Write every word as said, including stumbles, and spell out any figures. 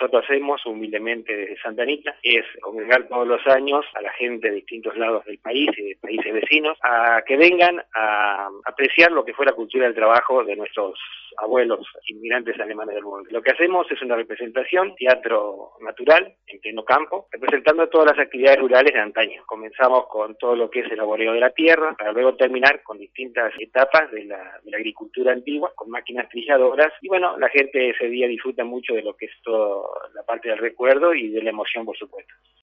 nosotros hacemos humildemente desde Santa Anita es congregar todos los años a la gente de distintos lados del país y de países vecinos a que vengan a apreciar lo que fue la cultura del trabajo de nuestros abuelos inmigrantes alemanes del mundo. Lo que hacemos es una representación, teatro natural, en pleno campo, representando todas las actividades rurales de antaño. Comenzamos con todo lo que es el laboreo de la tierra, para luego terminar con distintas etapas de la, de la agricultura antigua, con máquinas trilladoras, y bueno, la gente ese día disfruta mucho de lo que es toda la parte del recuerdo y de la emoción, por supuesto.